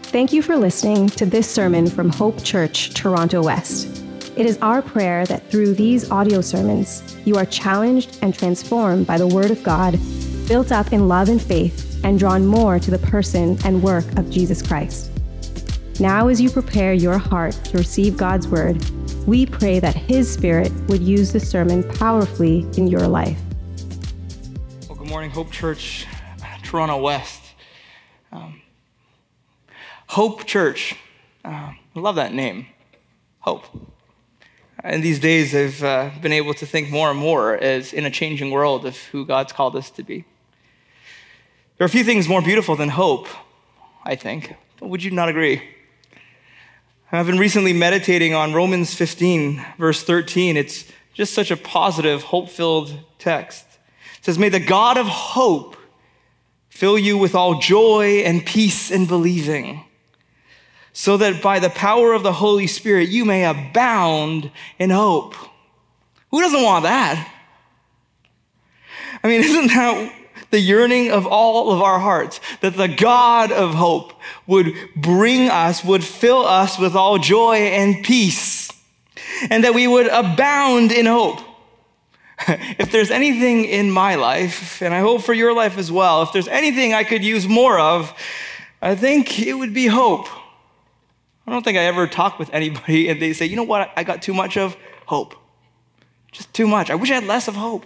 Thank you for listening to this sermon from Hope Church, Toronto West. It is our prayer that through these audio sermons, you are challenged and transformed by the Word of God, built up in love and faith, and drawn more to the person and work of Jesus Christ. Now, as you prepare your heart to receive God's Word, we pray that His Spirit would use the sermon powerfully in your life. Well, good morning, Hope Church, Toronto West. Hope Church. I love that name, Hope. In these days, I've been able to think more and more as in a changing world of who God's called us to be. There are a few things more beautiful than hope, I think. But would you not agree? I've been recently meditating on Romans 15, verse 13. It's just such a positive, hope-filled text. It says, "May the God of hope fill you with all joy and peace in believing, so that by the power of the Holy Spirit you may abound in hope." Who doesn't want that? I mean, isn't that the yearning of all of our hearts? That the God of hope would fill us with all joy and peace, and that we would abound in hope. If there's anything in my life, and I hope for your life as well, if there's anything I could use more of, I think it would be hope. I don't think I ever talk with anybody and they say, you know what, I got too much of hope. Just too much. I wish I had less of hope.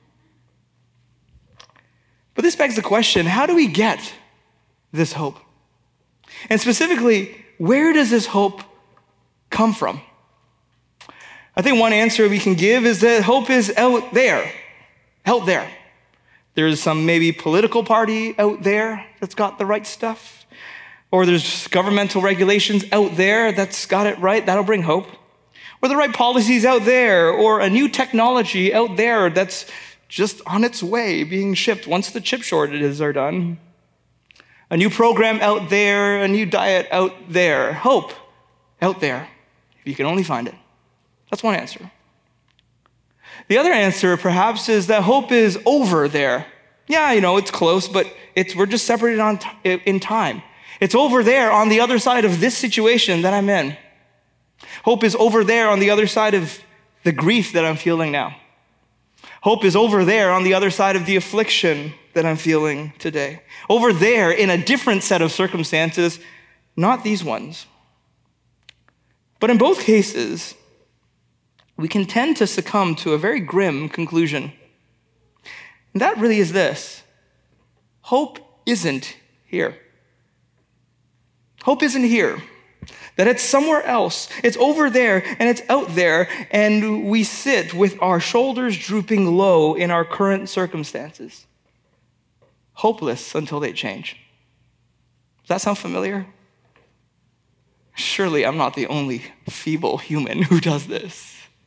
But this begs the question, how do we get this hope? And specifically, where does this hope come from? I think one answer we can give is that hope is out there. Out there. There's some maybe political party out there that's got the right stuff. Or there's governmental regulations out there that's got it right. That'll bring hope. Or the right policies out there. Or a new technology out there that's just on its way being shipped once the chip shortages are done. A new program out there. A new diet out there. Hope out there. If you can only find it. That's one answer. The other answer, perhaps, is that hope is over there. Yeah, it's close, but we're just separated in time. It's over there on the other side of this situation that I'm in. Hope is over there on the other side of the grief that I'm feeling now. Hope is over there on the other side of the affliction that I'm feeling today. Over there in a different set of circumstances, not these ones. But in both cases, we can tend to succumb to a very grim conclusion. And that really is this: hope isn't here. Hope isn't here. That it's somewhere else. It's over there and it's out there, and we sit with our shoulders drooping low in our current circumstances, hopeless until they change. Does that sound familiar? Surely I'm not the only feeble human who does this.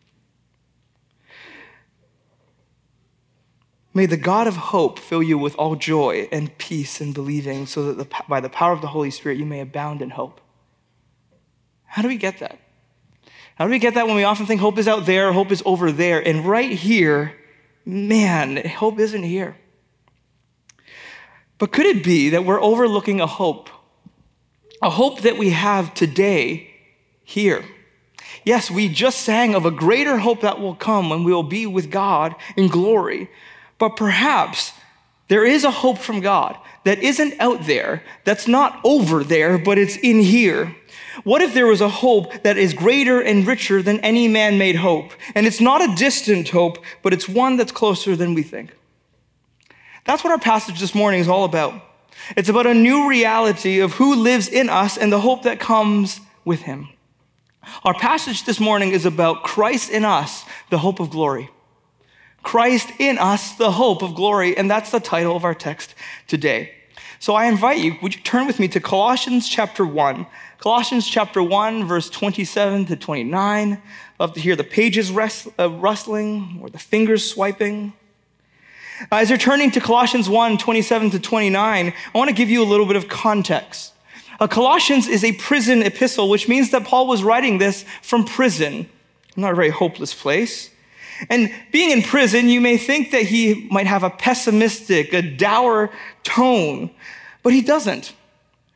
May the God of hope fill you with all joy and peace in believing, so that by the power of the Holy Spirit you may abound in hope. How do we get that? How do we get that when we often think hope is out there, hope is over there, and right here, man, hope isn't here? But could it be that we're overlooking a hope that we have today here? Yes, we just sang of a greater hope that will come when we will be with God in glory. But perhaps there is a hope from God that isn't out there, that's not over there, but it's in here. What if there was a hope that is greater and richer than any man-made hope? And it's not a distant hope, but it's one that's closer than we think. That's what our passage this morning is all about. It's about a new reality of who lives in us and the hope that comes with him. Our passage this morning is about Christ in us, the hope of glory. Christ in us, the hope of glory, and that's the title of our text today. So I invite you, would you turn with me to Colossians chapter 1. Colossians chapter 1, verse 27 to 29. Love to hear the pages rustling or the fingers swiping. As you're turning to Colossians 1, 27 to 29, I want to give you a little bit of context. Colossians is a prison epistle, which means that Paul was writing this from prison. Not a very hopeless place. And being in prison, you may think that he might have a pessimistic, a dour tone, but he doesn't.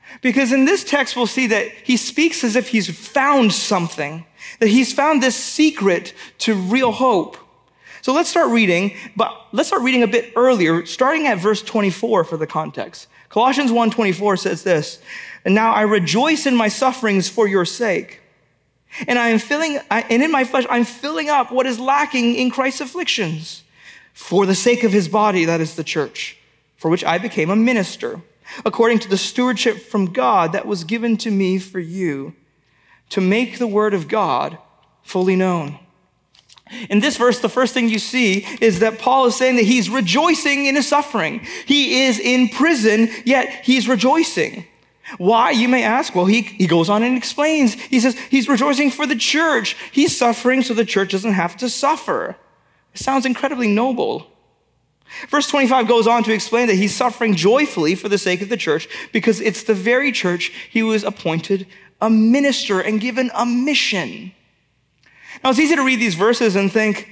Because in this text, we'll see that he speaks as if he's found something, that he's found this secret to real hope. So let's start reading, but let's start reading a bit earlier, starting at verse 24 for the context. Colossians 1:24 says this, "And now I rejoice in my sufferings for your sake. And in my flesh, I'm filling up what is lacking in Christ's afflictions for the sake of his body, that is the church, for which I became a minister, according to the stewardship from God that was given to me for you, to make the word of God fully known." In this verse, the first thing you see is that Paul is saying that he's rejoicing in his suffering. He is in prison, yet he's rejoicing. Why, you may ask? Well, he goes on and explains. He says he's rejoicing for the church. He's suffering so the church doesn't have to suffer. It sounds incredibly noble. Verse 25 goes on to explain that he's suffering joyfully for the sake of the church because it's the very church he was appointed a minister and given a mission. Now, it's easy to read these verses and think,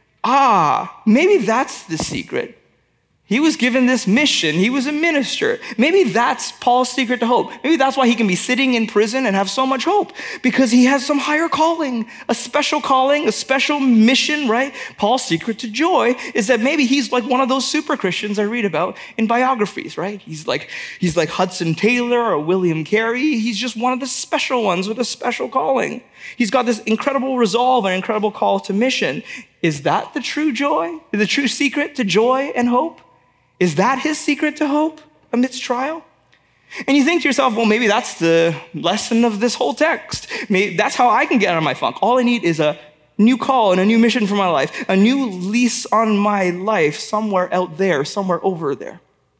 maybe that's the secret. He was given this mission. He was a minister. Maybe that's Paul's secret to hope. Maybe that's why he can be sitting in prison and have so much hope, because he has some higher calling, a special mission, right? Paul's secret to joy is that maybe he's like one of those super Christians I read about in biographies, right? He's like Hudson Taylor or William Carey. He's just one of the special ones with a special calling. He's got this incredible resolve and incredible call to mission. Is that the true joy? The true secret to joy and hope? Is that his secret to hope amidst trial? And you think to yourself, well, maybe that's the lesson of this whole text. Maybe that's how I can get out of my funk. All I need is a new call and a new mission for my life, a new lease on my life somewhere out there, somewhere over there.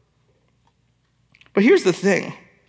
But here's the thing.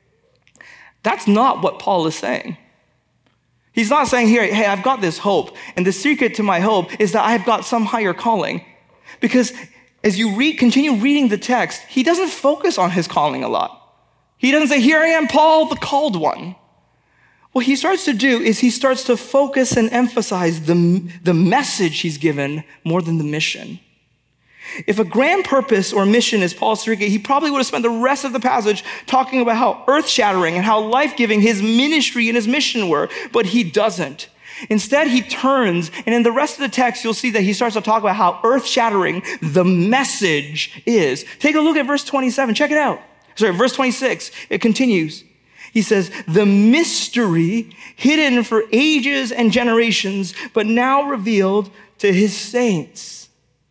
That's not what Paul is saying. He's not saying here, hey, I've got this hope, and the secret to my hope is that I've got some higher calling. Because as you continue reading the text, he doesn't focus on his calling a lot. He doesn't say, here I am, Paul, the called one. What he starts to do is he starts to focus and emphasize the message he's given more than the mission. If a grand purpose or mission is Paul's secret, he probably would have spent the rest of the passage talking about how earth-shattering and how life-giving his ministry and his mission were, but he doesn't. Instead, he turns, and in the rest of the text, you'll see that he starts to talk about how earth-shattering the message is. Take a look at verse 27. Check it out. Verse 26. It continues. He says, "The mystery hidden for ages and generations, but now revealed to his saints."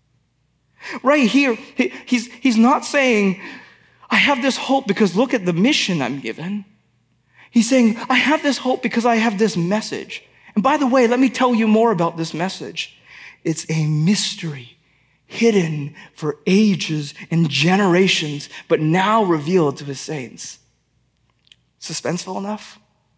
Right here, he's not saying, I have this hope because look at the mission I'm given. He's saying, I have this hope because I have this message. And by the way, let me tell you more about this message. It's a mystery hidden for ages and generations, but now revealed to his saints. Suspenseful enough?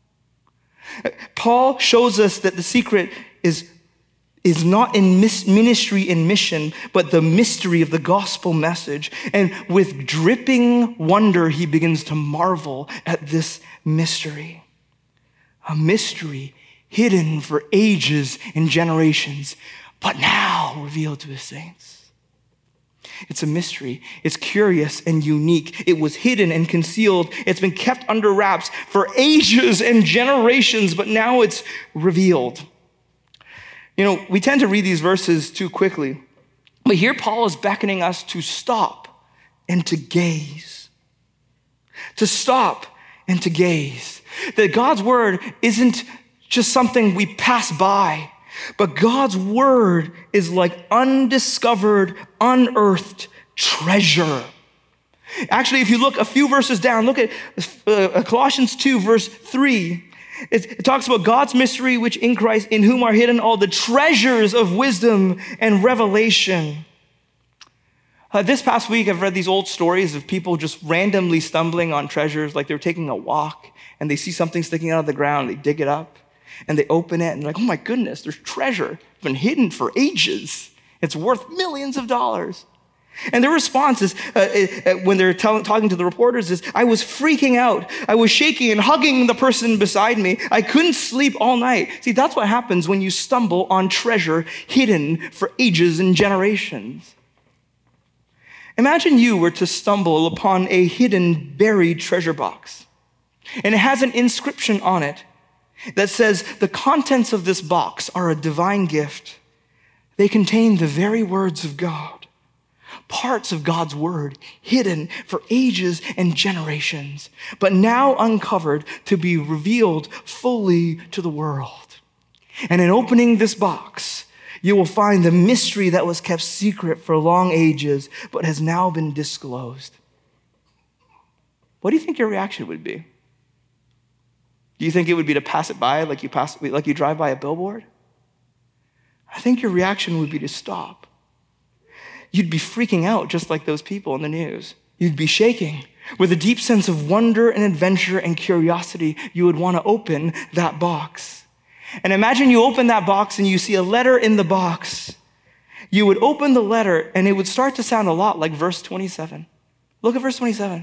Paul shows us that the secret is not in ministry and mission, but the mystery of the gospel message. And with dripping wonder, he begins to marvel at this mystery. A mystery hidden for ages and generations, but now revealed to his saints. It's a mystery. It's curious and unique. It was hidden and concealed. It's been kept under wraps for ages and generations, but now it's revealed. You know, we tend to read these verses too quickly, but here Paul is beckoning us to stop and to gaze. To stop and to gaze. That God's word isn't just something we pass by, but God's word is like undiscovered, unearthed treasure. Actually, if you look a few verses down, look at Colossians 2, verse 3. It talks about God's mystery, which in Christ, in whom are hidden all the treasures of wisdom and revelation. This past week, I've read these old stories of people just randomly stumbling on treasures, like they're taking a walk and they see something sticking out of the ground, they dig it up. And they open it and they're like, oh my goodness, there's treasure. It's been hidden for ages. It's worth millions of dollars. And their response is, when they're talking to the reporters, is, I was freaking out. I was shaking and hugging the person beside me. I couldn't sleep all night. See, that's what happens when you stumble on treasure hidden for ages and generations. Imagine you were to stumble upon a hidden, buried treasure box. And it has an inscription on it that says, the contents of this box are a divine gift. They contain the very words of God, parts of God's word hidden for ages and generations, but now uncovered to be revealed fully to the world. And in opening this box, you will find the mystery that was kept secret for long ages, but has now been disclosed. What do you think your reaction would be? Do you think it would be to pass it by like you drive by a billboard? I think your reaction would be to stop. You'd be freaking out just like those people in the news. You'd be shaking. With a deep sense of wonder and adventure and curiosity, you would want to open that box. And imagine you open that box and you see a letter in the box. You would open the letter and it would start to sound a lot like verse 27. Look at verse 27.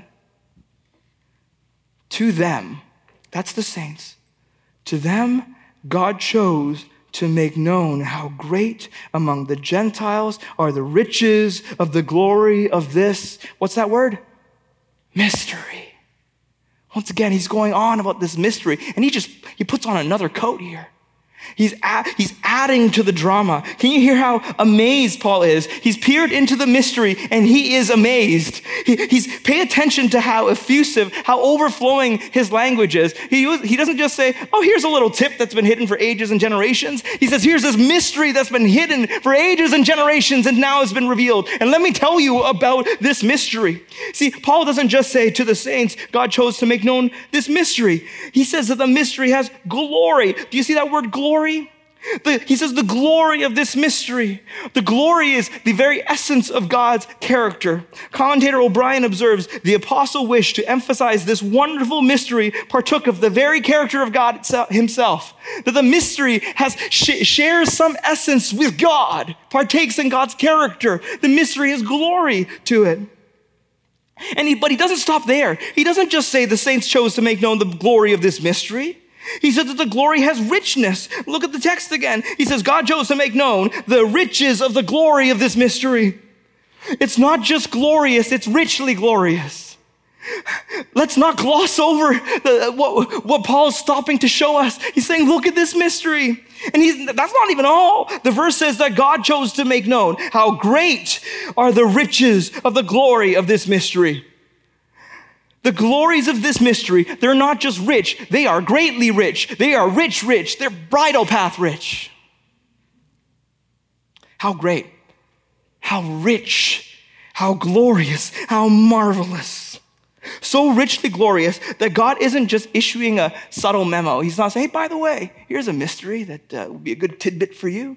To them, that's the saints, to them God chose to make known how great among the Gentiles are the riches of the glory of this, what's that word? Mystery. Once again, he's going on about this mystery, and he puts on another coat here. He's adding to the drama. Can you hear how amazed Paul is? He's peered into the mystery and he is amazed. Pay attention to how effusive, how overflowing his language is. He doesn't just say, oh, here's a little tip that's been hidden for ages and generations. He says, here's this mystery that's been hidden for ages and generations and now has been revealed. And let me tell you about this mystery. See, Paul doesn't just say to the saints, God chose to make known this mystery. He says that the mystery has glory. Do you see that word glory? He says the glory of this mystery. The glory is the very essence of God's character. Commentator O'Brien observes, the apostle wished to emphasize this wonderful mystery partook of the very character of God himself. That the mystery shares some essence with God, partakes in God's character. The mystery has glory to it. But he doesn't stop there. He doesn't just say the saints chose to make known the glory of this mystery. He said that the glory has richness. Look at the text again. He says, God chose to make known the riches of the glory of this mystery. It's not just glorious, it's richly glorious. Let's not gloss over what Paul's stopping to show us. He's saying, look at this mystery. And that's not even all. The verse says that God chose to make known how great are the riches of the glory of this mystery. The glories of this mystery, they're not just rich, they are greatly rich. They are rich. They're bridal path rich. How great, how rich, how glorious, how marvelous. So richly glorious that God isn't just issuing a subtle memo. He's not saying, hey, by the way, here's a mystery that would be a good tidbit for you.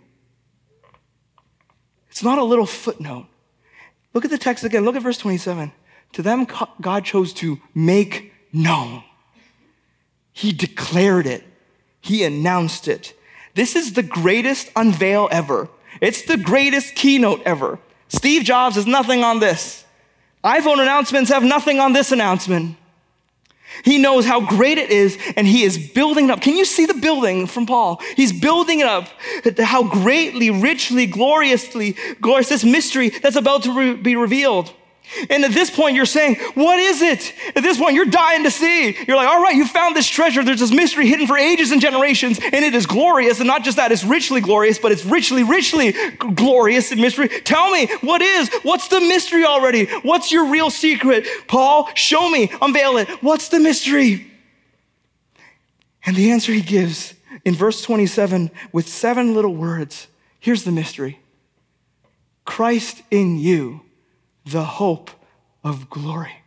It's not a little footnote. Look at the text again. Look at verse 27. To them, God chose to make known. He declared it. He announced it. This is the greatest unveil ever. It's the greatest keynote ever. Steve Jobs has nothing on this. iPhone announcements have nothing on this announcement. He knows how great it is, and he is building it up. Can you see the building from Paul? He's building it up. How greatly, richly, gloriously, glorious this mystery that's about to be revealed. And at this point, you're saying, what is it? At this point, you're dying to see. You're like, all right, you found this treasure. There's this mystery hidden for ages and generations, and it is glorious. And not just that, it's richly glorious, but it's richly glorious in mystery. Tell me, what's the mystery already? What's your real secret? Paul, show me, unveil it. What's the mystery? And the answer he gives in verse 27 with 7 little words. Here's the mystery. Christ in you, the hope of glory.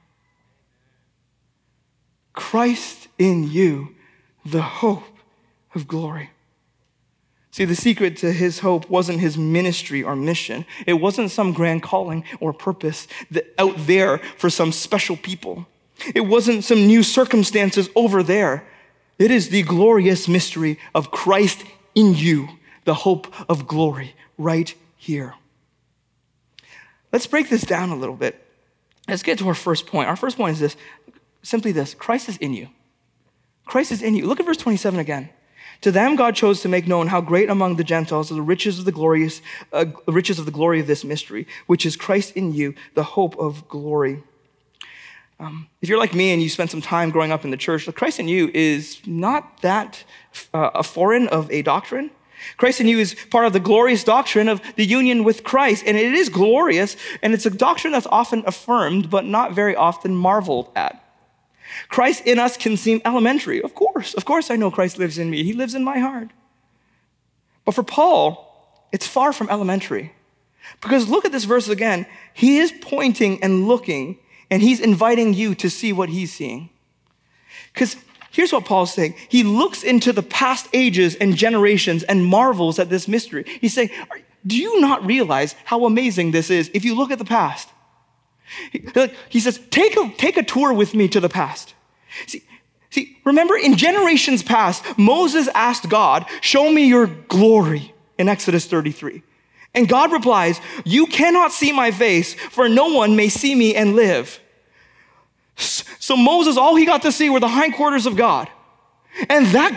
Christ in you, the hope of glory. See, the secret to his hope wasn't his ministry or mission. It wasn't some grand calling or purpose out there for some special people. It wasn't some new circumstances over there. It is the glorious mystery of Christ in you, the hope of glory, right here. Let's break this down a little bit. Let's get to our first point. Our first point is this, simply this: Christ is in you. Christ is in you. Look at verse 27 again. To them God chose to make known how great among the Gentiles are the riches of the glory of this mystery, which is Christ in you, the hope of glory. If you're like me and you spent some time growing up in the church, Christ in you is not that foreign of a doctrine. Christ in you is part of the glorious doctrine of the union with Christ, and it is glorious, and it's a doctrine that's often affirmed, but not very often marveled at. Christ in us can seem elementary. Of course I know Christ lives in me. He lives in my heart. But for Paul, it's far from elementary. Because look at this verse again. He is pointing and looking, and he's inviting you to see what he's seeing. Because here's what Paul's saying. He looks into the past ages and generations and marvels at this mystery. He's saying, do you not realize how amazing this is if you look at the past? He says, take a tour with me to the past. See, remember in generations past, Moses asked God, show me your glory in Exodus 33. And God replies, you cannot see my face, for no one may see me and live. So Moses, all he got to see were the hindquarters of God. And that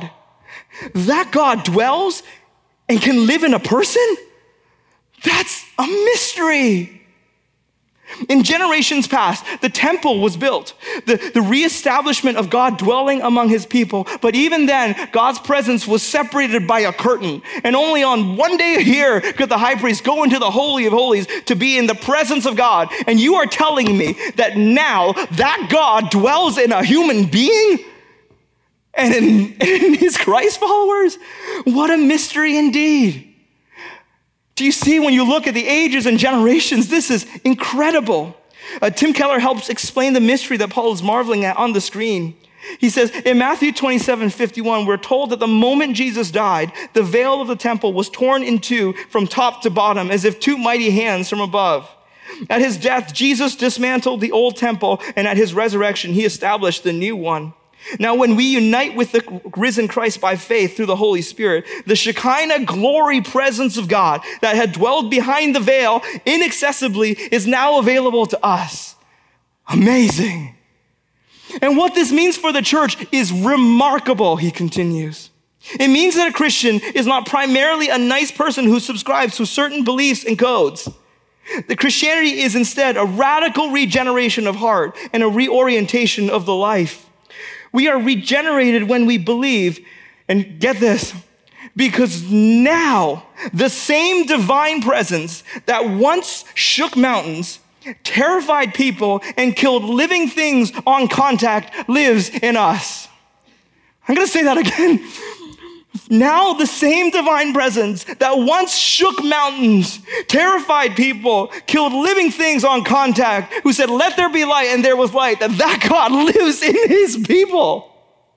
God dwells and can live in a person? That's a mystery. In generations past, the temple was built, the reestablishment of God dwelling among his people. But even then, God's presence was separated by a curtain. And only on one day a year could the high priest go into the Holy of Holies to be in the presence of God. And you are telling me that now that God dwells in a human being and in his Christ followers? What a mystery indeed. Do you see when you look at the ages and generations, this is incredible. Tim Keller helps explain the mystery that Paul is marveling at on the screen. He says, in Matthew 27:51, we're told that the moment Jesus died, the veil of the temple was torn in two from top to bottom, as if two mighty hands from above. At his death, Jesus dismantled the old temple, and at his resurrection, he established the new one. Now, when we unite with the risen Christ by faith through the Holy Spirit, the Shekinah glory presence of God that had dwelled behind the veil inaccessibly is now available to us. Amazing. And what this means for the church is remarkable, he continues. It means that a Christian is not primarily a nice person who subscribes to certain beliefs and codes. The Christianity is instead a radical regeneration of heart and a reorientation of the life. We are regenerated when we believe, and get this, because now the same divine presence that once shook mountains, terrified people, and killed living things on contact lives in us. I'm going to say that again. Now the same divine presence that once shook mountains, terrified people, killed living things on contact, who said, let there be light, and there was light, that God lives in his people.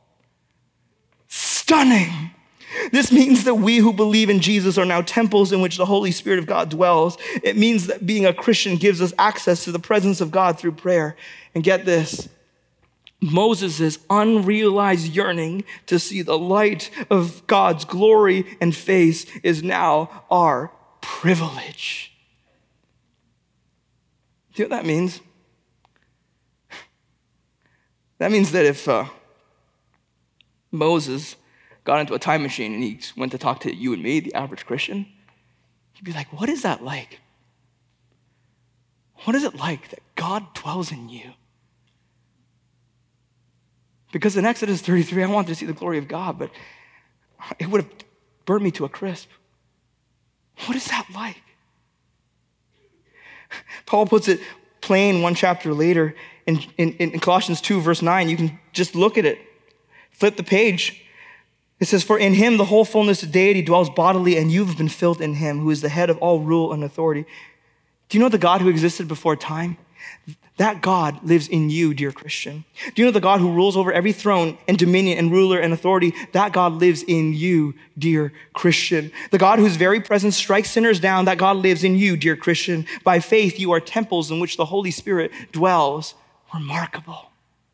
Stunning. This means that we who believe in Jesus are now temples in which the Holy Spirit of God dwells. It means that being a Christian gives us access to the presence of God through prayer. And get this, Moses' unrealized yearning to see the light of God's glory and face is now our privilege. Do you know what that means? That means that if Moses got into a time machine and he went to talk to you and me, the average Christian, he'd be like, what is that like? What is it like that God dwells in you? Because in Exodus 33, I wanted to see the glory of God, but it would have burned me to a crisp. What is that like? Paul puts it plain one chapter later in Colossians 2, verse 9. You can just look at it. Flip the page. It says, for in him the whole fullness of deity dwells bodily, and you have been filled in him, who is the head of all rule and authority. Do you know the God who existed before time? That God lives in you, dear Christian. Do you know the God who rules over every throne and dominion and ruler and authority? That God lives in you, dear Christian. The God whose very presence strikes sinners down, that God lives in you, dear Christian. By faith, you are temples in which the Holy Spirit dwells. Remarkable.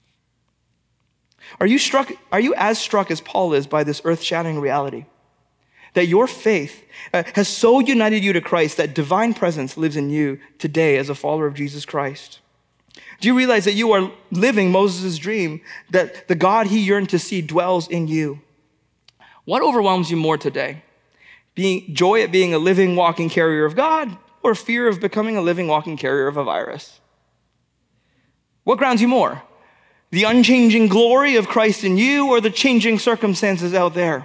Are you as struck as Paul is by this earth-shattering reality? That your faith has so united you to Christ that divine presence lives in you today as a follower of Jesus Christ. Do you realize that you are living Moses' dream, that the God he yearned to see dwells in you? What overwhelms you more today? Joy at being a living, walking carrier of God, or fear of becoming a living, walking carrier of a virus? What grounds you more? The unchanging glory of Christ in you or the changing circumstances out there?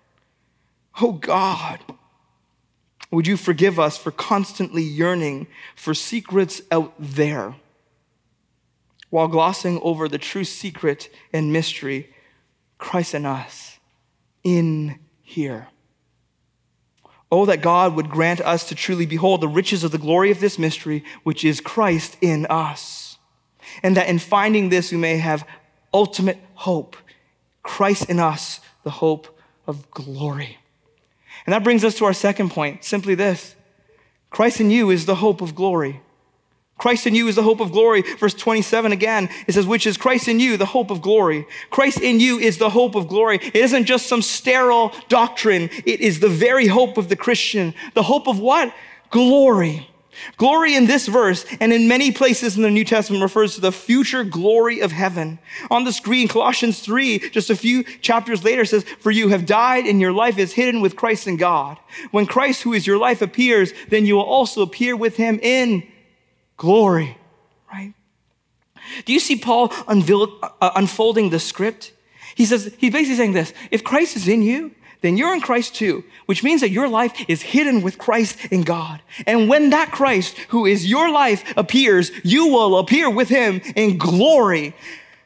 Oh God, would you forgive us for constantly yearning for secrets out there while glossing over the true secret and mystery, Christ in us, in here. Oh, that God would grant us to truly behold the riches of the glory of this mystery, which is Christ in us. And that in finding this, we may have ultimate hope. Christ in us, the hope of glory. And that brings us to our second point, simply this. Christ in you is the hope of glory. Christ in you is the hope of glory. Verse 27 again, it says, which is Christ in you, the hope of glory. Christ in you is the hope of glory. It isn't just some sterile doctrine. It is the very hope of the Christian. The hope of what? Glory. Glory in this verse and in many places in the New Testament refers to the future glory of heaven. On the screen, Colossians 3, just a few chapters later, says, for you have died and your life is hidden with Christ in God. When Christ, who is your life, appears, then you will also appear with him in glory, right? Do you see Paul unfolding the script? He's basically saying this, if Christ is in you, then you're in Christ too, which means that your life is hidden with Christ in God. And when that Christ, who is your life, appears, you will appear with him in glory.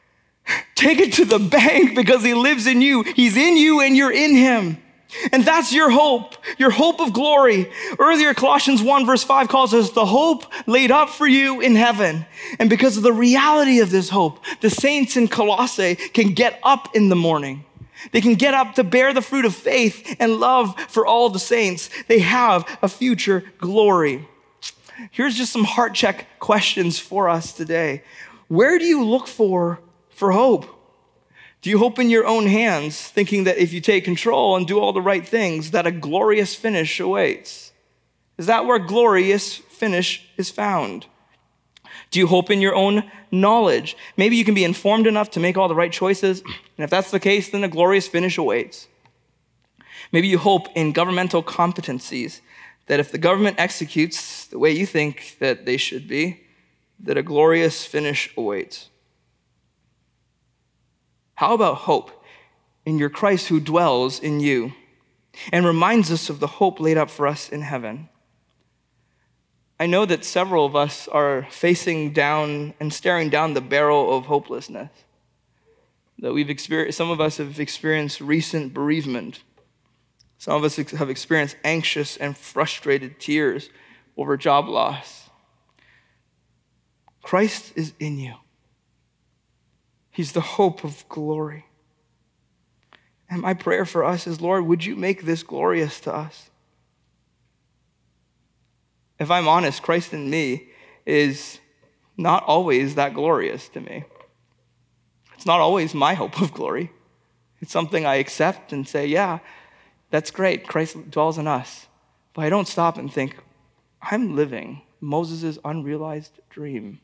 Take it to the bank because he lives in you. He's in you and you're in him. And that's your hope of glory. Earlier, Colossians 1 verse 5 calls us the hope laid up for you in heaven. And because of the reality of this hope, the saints in Colossae can get up in the morning. They can get up to bear the fruit of faith and love for all the saints. They have a future glory. Here's just some heart check questions for us today. Where do you look for hope? Do you hope in your own hands, thinking that if you take control and do all the right things, that a glorious finish awaits? Is that where glorious finish is found? Do you hope in your own knowledge? Maybe you can be informed enough to make all the right choices, and if that's the case, then a glorious finish awaits. Maybe you hope in governmental competencies, that if the government executes the way you think that they should be, that a glorious finish awaits. How about hope in your Christ who dwells in you and reminds us of the hope laid up for us in heaven? I know that several of us are facing down and staring down the barrel of hopelessness. That some of us have experienced recent bereavement. Some of us have experienced anxious and frustrated tears over job loss. Christ is in you. He's the hope of glory. And my prayer for us is, Lord, would you make this glorious to us? If I'm honest, Christ in me is not always that glorious to me. It's not always my hope of glory. It's something I accept and say, yeah, that's great. Christ dwells in us. But I don't stop and think, I'm living Moses' unrealized dream.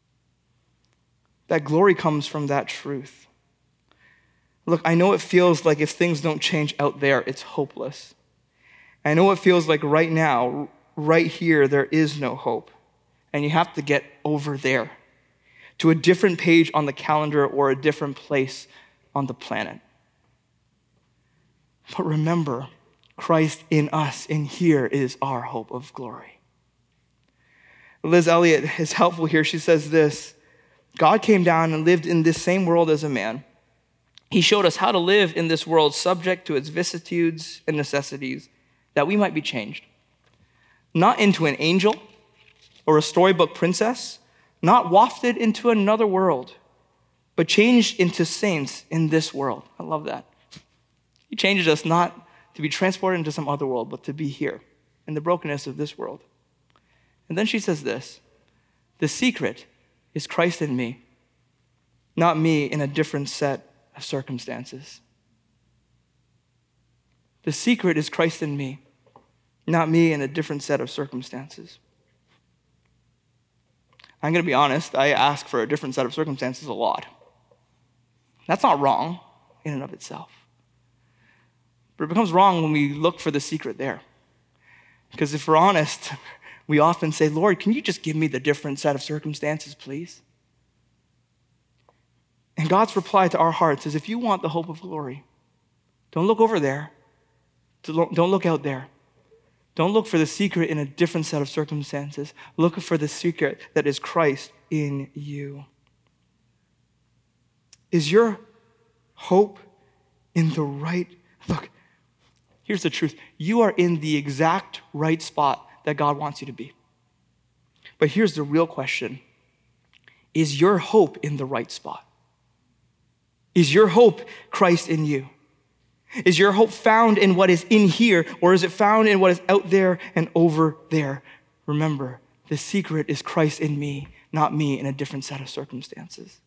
That glory comes from that truth. Look, I know it feels like if things don't change out there, it's hopeless. I know it feels like right now, right here, there is no hope. And you have to get over there to a different page on the calendar or a different place on the planet. But remember, Christ in us, in here is our hope of glory. Liz Elliott is helpful here. She says this, God came down and lived in this same world as a man. He showed us how to live in this world subject to its vicissitudes and necessities, that we might be changed. Not into an angel or a storybook princess, not wafted into another world, but changed into saints in this world. I love that. He changes us not to be transported into some other world, but to be here in the brokenness of this world. And then she says this, the secret is Christ in me, not me in a different set of circumstances. The secret is Christ in me, not me in a different set of circumstances. I'm going to be honest, I ask for a different set of circumstances a lot. That's not wrong in and of itself. But it becomes wrong when we look for the secret there. Because if we're honest, we often say, Lord, can you just give me the different set of circumstances, please? And God's reply to our hearts is, if you want the hope of glory, don't look over there. Don't look out there. Don't look for the secret in a different set of circumstances. Look for the secret that is Christ in you. Is your hope in the right? Look, here's the truth. You are in the exact right spot that God wants you to be. But here's the real question. Is your hope in the right spot? Is your hope Christ in you? Is your hope found in what is in here, or is it found in what is out there and over there? Remember, the secret is Christ in me, not me in a different set of circumstances.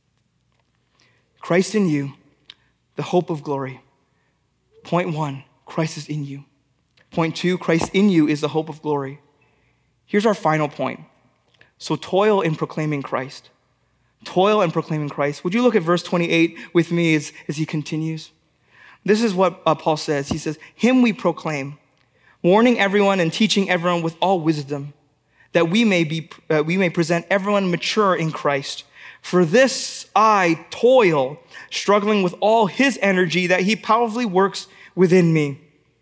Christ in you, the hope of glory. Point 1, Christ is in you. Point 2, Christ in you is the hope of glory. Here's our final point. So toil in proclaiming Christ. Toil in proclaiming Christ. Would you look at verse 28 with me as he continues? This is what Paul says. He says, him we proclaim, warning everyone and teaching everyone with all wisdom, that we may present everyone mature in Christ. For this I toil, struggling with all his energy that he powerfully works within me.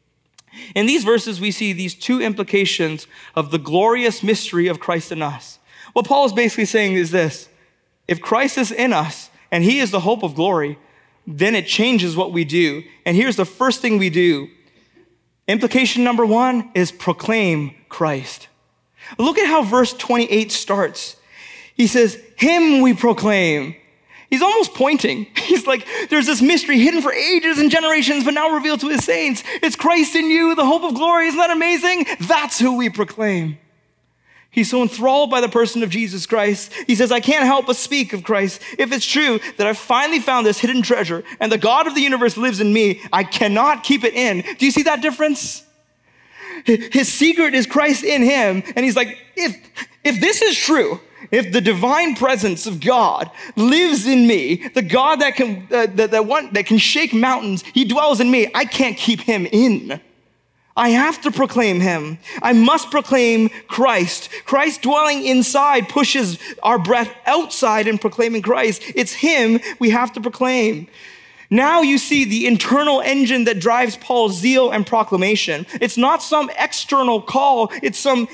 In these verses, we see these two implications of the glorious mystery of Christ in us. What Paul is basically saying is this: if Christ is in us and he is the hope of glory, then it changes what we do. And here's the first thing we do. Implication number 1 is proclaim Christ. Look at how verse 28 starts. He says, him we proclaim. He's almost pointing. He's like, there's this mystery hidden for ages and generations, but now revealed to his saints. It's Christ in you, the hope of glory. Isn't that amazing? That's who we proclaim. He's so enthralled by the person of Jesus Christ. He says, I can't help but speak of Christ. If it's true that I finally found this hidden treasure and the God of the universe lives in me, I cannot keep it in. Do you see that difference? His secret is Christ in him. And he's like, if this is true, if the divine presence of God lives in me, the God that can shake mountains, he dwells in me, I can't keep him in. I have to proclaim him. I must proclaim Christ. Christ dwelling inside pushes our breath outside in proclaiming Christ. It's him we have to proclaim. Now you see the internal engine that drives Paul's zeal and proclamation. It's not some external call. It's not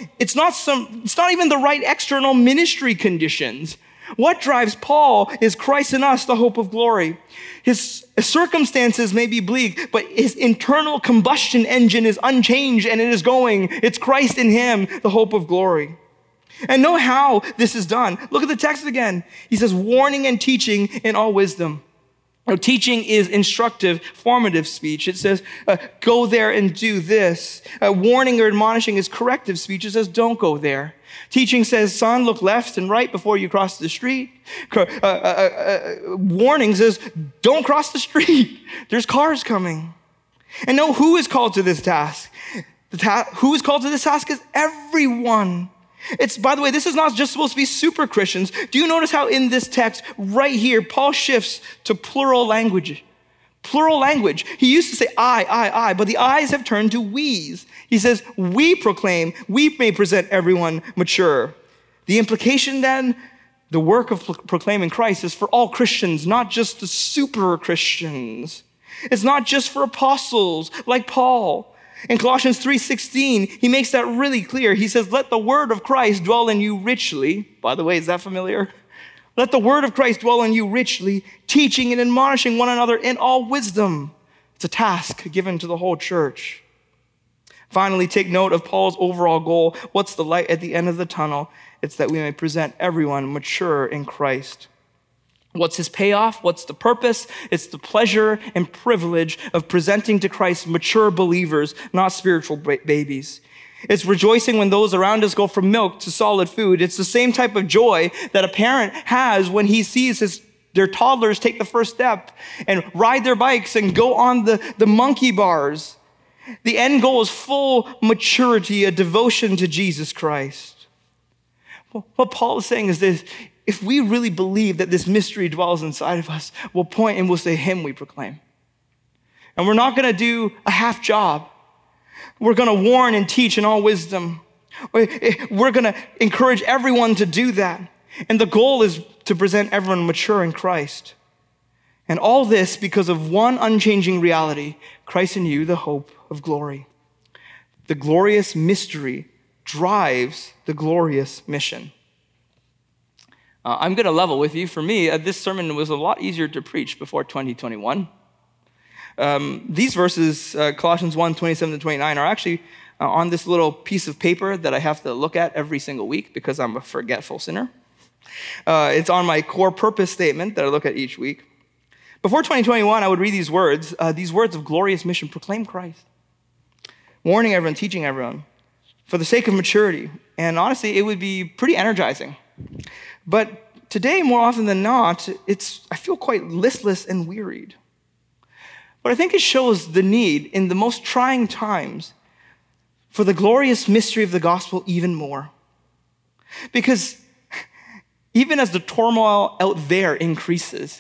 even the right external ministry conditions. What drives Paul is Christ in us, the hope of glory. His circumstances may be bleak, but his internal combustion engine is unchanged and it is going. It's Christ in him, the hope of glory. And know how this is done. Look at the text again. He says, warning and teaching in all wisdom. Now, teaching is instructive, formative speech. It says, go there and do this. Warning or admonishing is corrective speech. It says, don't go there. Teaching says, son, look left and right before you cross the street. Warning says, don't cross the street. There's cars coming. And know who is called to this task. Who is called to this task is everyone. By the way, this is not just supposed to be super Christians. Do you notice how in this text right here, Paul shifts to plural language? Plural language. He used to say I, but the I's have turned to we's. He says, we proclaim, we may present everyone mature. The implication then, the work of proclaiming Christ is for all Christians, not just the super Christians. It's not just for apostles like Paul. In Colossians 3:16, he makes that really clear. He says, let the word of Christ dwell in you richly. By the way, is that familiar? Let the word of Christ dwell in you richly, teaching and admonishing one another in all wisdom. It's a task given to the whole church. Finally, take note of Paul's overall goal. What's the light at the end of the tunnel? It's that we may present everyone mature in Christ. What's his payoff? What's the purpose? It's the pleasure and privilege of presenting to Christ mature believers, not spiritual babies. It's rejoicing when those around us go from milk to solid food. It's the same type of joy that a parent has when he sees their toddlers take the first step and ride their bikes and go on the monkey bars. The end goal is full maturity, a devotion to Jesus Christ. What Paul is saying is this: if we really believe that this mystery dwells inside of us, we'll point and we'll say, him we proclaim. And we're not going to do a half job. We're going to warn and teach in all wisdom. We're going to encourage everyone to do that. And the goal is to present everyone mature in Christ. And all this because of one unchanging reality, Christ in you, the hope of glory. The glorious mystery drives the glorious mission. I'm going to level with you. For me, this sermon was a lot easier to preach before 2021. These verses, Colossians 1, 27 to 29, are actually on this little piece of paper that I have to look at every single week because I'm a forgetful sinner. It's on my core purpose statement that I look at each week. Before 2021, I would read these words of glorious mission: proclaim Christ, warning everyone, teaching everyone, for the sake of maturity. And honestly, it would be pretty energizing. But today, more often than not, I feel quite listless and wearied. But I think it shows the need in the most trying times for the glorious mystery of the gospel even more. Because even as the turmoil out there increases,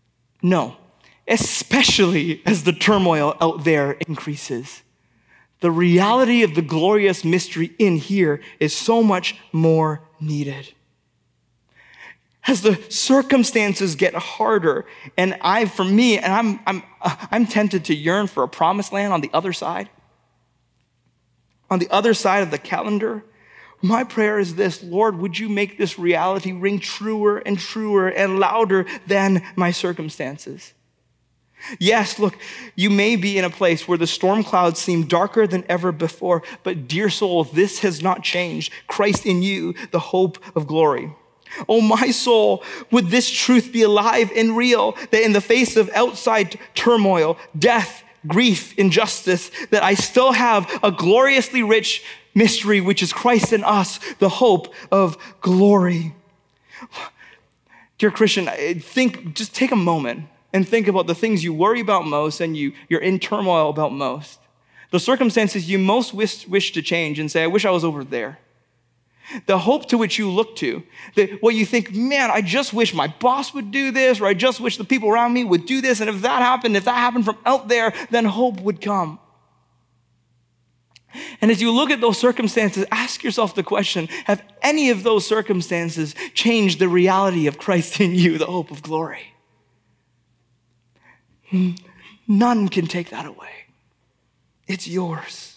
especially as the turmoil out there increases, the reality of the glorious mystery in here is so much more needed. As the circumstances get harder, and I'm tempted to yearn for a promised land on the other side of the calendar. My prayer is this: Lord, would you make this reality ring truer and truer and louder than my circumstances? Yes, look, you may be in a place where the storm clouds seem darker than ever before, but dear soul, this has not changed. Christ in you, the hope of glory. Oh, my soul, would this truth be alive and real, that in the face of outside turmoil, death, grief, injustice, that I still have a gloriously rich mystery, which is Christ in us, the hope of glory. Dear Christian, just take a moment and think about the things you worry about most and you're in turmoil about most. The circumstances you most wish to change and say, I wish I was over there. The hope to which you look to, what you think, man, I just wish my boss would do this, or I just wish the people around me would do this, and if that happened from out there, then hope would come. And as you look at those circumstances, ask yourself the question, have any of those circumstances changed the reality of Christ in you, the hope of glory? None can take that away. It's yours.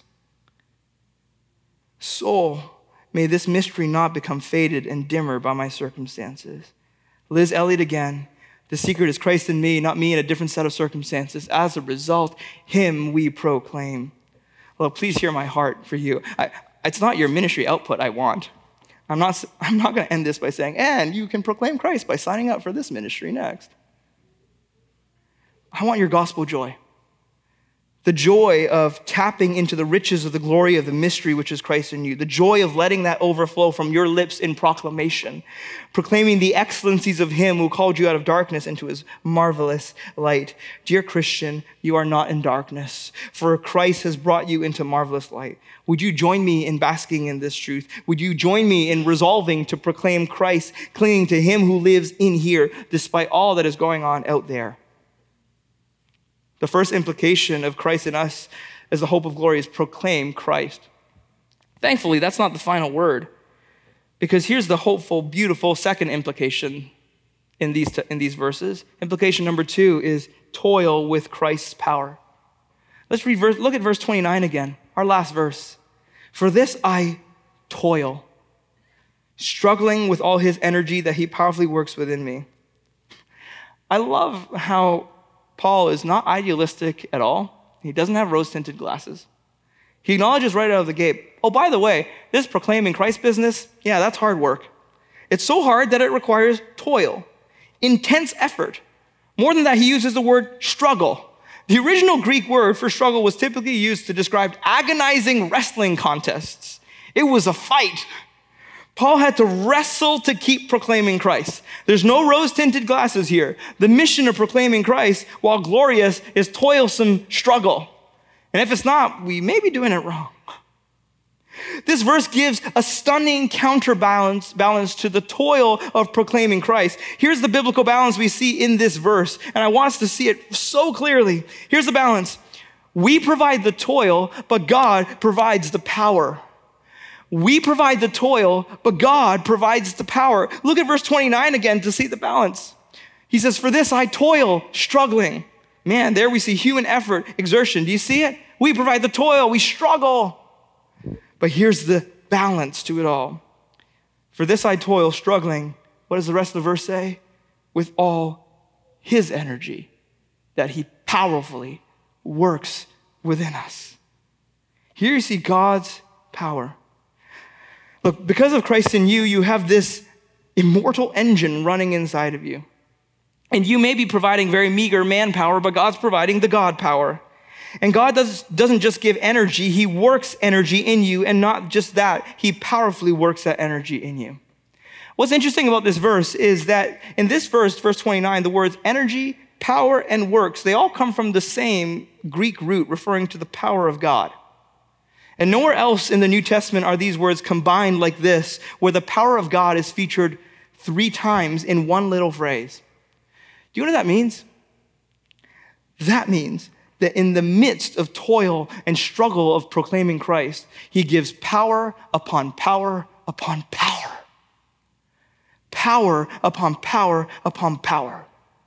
Soul, may this mystery not become faded and dimmer by my circumstances. Liz Elliott again. The secret is Christ in me, not me in a different set of circumstances. As a result, him we proclaim. Well, please hear my heart for you. It's not your ministry output I want. I'm not going to end this by saying, and you can proclaim Christ by signing up for this ministry next. I want your gospel joy. The joy of tapping into the riches of the glory of the mystery which is Christ in you. The joy of letting that overflow from your lips in proclamation. Proclaiming the excellencies of him who called you out of darkness into his marvelous light. Dear Christian, you are not in darkness, for Christ has brought you into marvelous light. Would you join me in basking in this truth? Would you join me in resolving to proclaim Christ, clinging to him who lives in here, despite all that is going on out there? The first implication of Christ in us as the hope of glory is proclaim Christ. Thankfully, that's not the final word, because here's the hopeful, beautiful second implication in these verses. Implication number 2 is toil with Christ's power. Let's look at verse 29 again, our last verse. For this I toil, struggling with all his energy that he powerfully works within me. I love how Paul is not idealistic at all. He doesn't have rose-tinted glasses. He acknowledges right out of the gate, oh, by the way, this proclaiming Christ business, yeah, that's hard work. It's so hard that it requires toil, intense effort. More than that, he uses the word struggle. The original Greek word for struggle was typically used to describe agonizing wrestling contests. It was a fight. Paul had to wrestle to keep proclaiming Christ. There's no rose-tinted glasses here. The mission of proclaiming Christ, while glorious, is toilsome struggle. And if it's not, we may be doing it wrong. This verse gives a stunning counterbalance to the toil of proclaiming Christ. Here's the biblical balance we see in this verse, and I want us to see it so clearly. Here's the balance. We provide the toil, but God provides the power. We provide the toil, but God provides the power. Look at verse 29 again to see the balance. He says, for this I toil, struggling. Man, there we see human effort, exertion. Do you see it? We provide the toil, we struggle. But here's the balance to it all. For this I toil, struggling. What does the rest of the verse say? With all his energy that he powerfully works within us. Here you see God's power. Look, because of Christ in you, you have this immortal engine running inside of you. And you may be providing very meager manpower, but God's providing the God power. And God doesn't just give energy, he works energy in you, and not just that, he powerfully works that energy in you. What's interesting about this verse is that in this verse, verse 29, the words energy, power, and works, they all come from the same Greek root referring to the power of God. And nowhere else in the New Testament are these words combined like this, where the power of God is featured 3 times in one little phrase. Do you know what that means? That means that in the midst of toil and struggle of proclaiming Christ, he gives power upon power upon power. Power upon power upon power.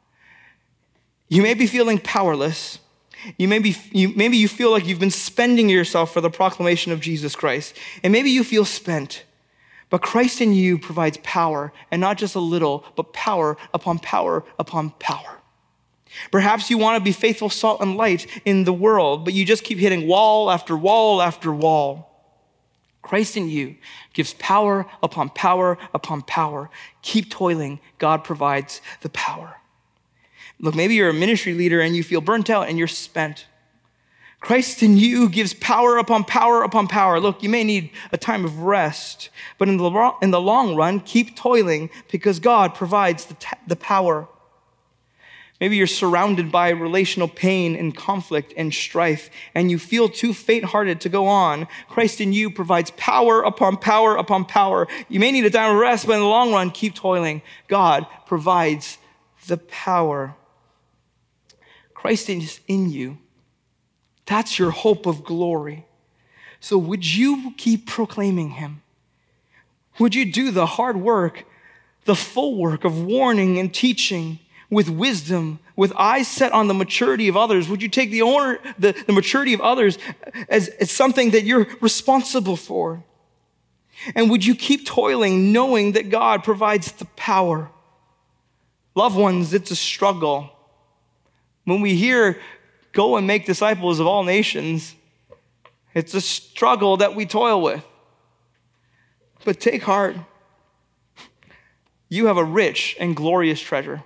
You may be feeling powerless. Maybe you feel like you've been spending yourself for the proclamation of Jesus Christ. And maybe you feel spent. But Christ in you provides power, and not just a little, but power upon power upon power. Perhaps you want to be faithful salt and light in the world, but you just keep hitting wall after wall after wall. Christ in you gives power upon power upon power. Keep toiling. God provides the power. Look, maybe you're a ministry leader and you feel burnt out and you're spent. Christ in you gives power upon power upon power. Look, you may need a time of rest, but in the long run, keep toiling because God provides the power. Maybe you're surrounded by relational pain and conflict and strife, and you feel too faint-hearted to go on. Christ in you provides power upon power upon power. You may need a time of rest, but in the long run, keep toiling. God provides the power. Christ is in you. That's your hope of glory. So would you keep proclaiming him? Would you do the hard work, the full work of warning and teaching with wisdom, with eyes set on the maturity of others? Would you take the maturity of others as something that you're responsible for? And would you keep toiling knowing that God provides the power? Loved ones, it's a struggle. When we hear, go and make disciples of all nations, it's a struggle that we toil with. But take heart. You have a rich and glorious treasure,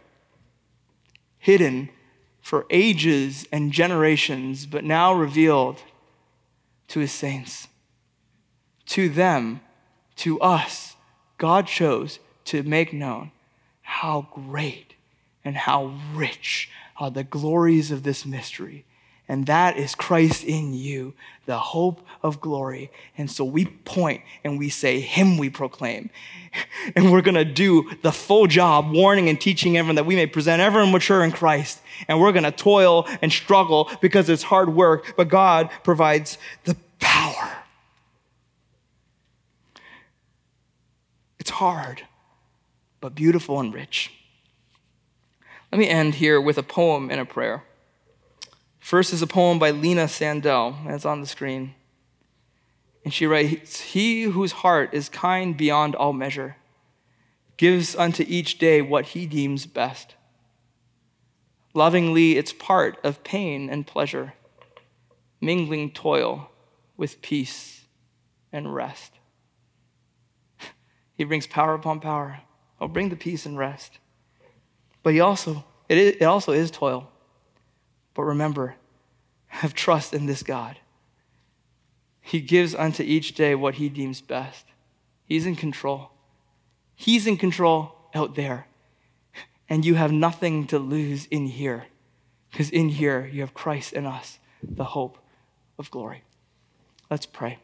hidden for ages and generations, but now revealed to his saints. To them, to us, God chose to make known how great and how rich are the glories of this mystery. And that is Christ in you, the hope of glory. And so we point and we say, him we proclaim. And we're going to do the full job, warning and teaching everyone that we may present everyone mature in Christ. And we're going to toil and struggle because it's hard work, but God provides the power. It's hard, but beautiful and rich. Let me end here with a poem and a prayer. First is a poem by Lena Sandell, and it's on the screen. And she writes, he whose heart is kind beyond all measure gives unto each day what he deems best. Lovingly it's part of pain and pleasure, mingling toil with peace and rest. He brings power upon power. I'll bring the peace and rest. But it also is toil. But remember, have trust in this God. He gives unto each day what he deems best. He's in control. He's in control out there. And you have nothing to lose in here. Because in here, you have Christ in us, the hope of glory. Let's pray.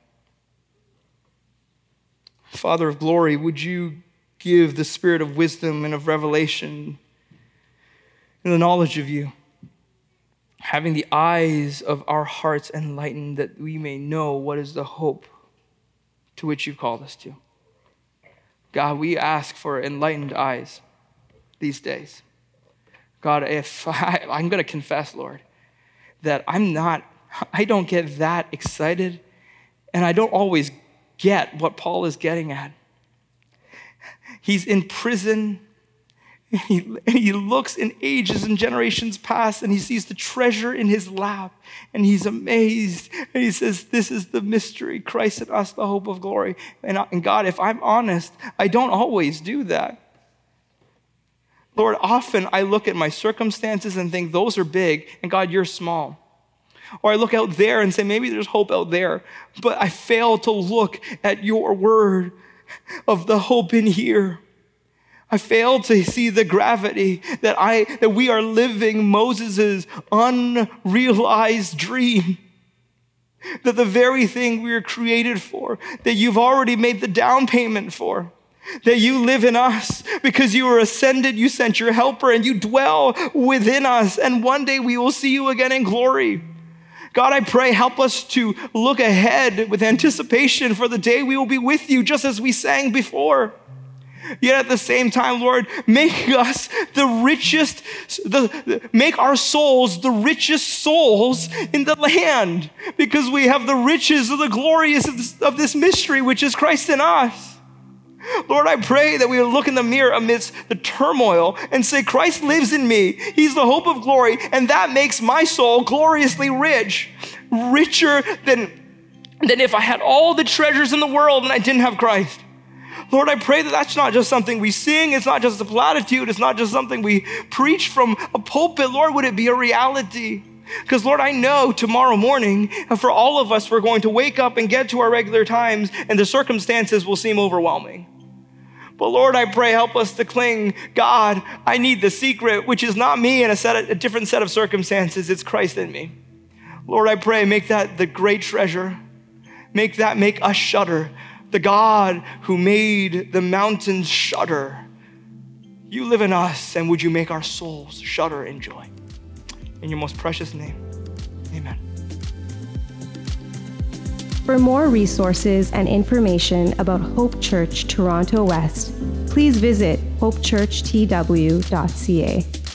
Father of glory, would you give the spirit of wisdom and of revelation and the knowledge of you, having the eyes of our hearts enlightened that we may know what is the hope to which you've called us to. God, we ask for enlightened eyes these days. God, if I'm going to confess, Lord, that I don't get that excited, and I don't always get what Paul is getting at. He's in prison, and he looks in ages and generations past, and he sees the treasure in his lap, and he's amazed. And he says, this is the mystery, Christ in us, the hope of glory. And God, if I'm honest, I don't always do that. Lord, often I look at my circumstances and think those are big, and God, you're small. Or I look out there and say, maybe there's hope out there, but I fail to look at your word of the hope in here. I fail to see the gravity that we are living Moses' unrealized dream. That the very thing we were created for, that you've already made the down payment for, that you live in us because you were ascended, you sent your helper, and you dwell within us, and one day we will see you again in glory. God, I pray, help us to look ahead with anticipation for the day we will be with you, just as we sang before. Yet at the same time, Lord, make us the richest, make our souls the richest souls in the land, because we have the riches of the glorious of this mystery, which is Christ in us. Lord, I pray that we will look in the mirror amidst the turmoil and say, Christ lives in me. He's the hope of glory, and that makes my soul gloriously rich, richer than if I had all the treasures in the world and I didn't have Christ. Lord, I pray that that's not just something we sing. It's not just a platitude. It's not just something we preach from a pulpit. Lord, would it be a reality? Because, Lord, I know tomorrow morning, for all of us, we're going to wake up and get to our regular times, and the circumstances will seem overwhelming. But, Lord, I pray, help us to cling. God, I need the secret, which is not me in a different set of circumstances. It's Christ in me. Lord, I pray, make that the great treasure. Make us shudder. The God who made the mountains shudder. You live in us, and would you make our souls shudder in joy? In your most precious name, amen. For more resources and information about Hope Church Toronto West, please visit hopechurchtw.ca.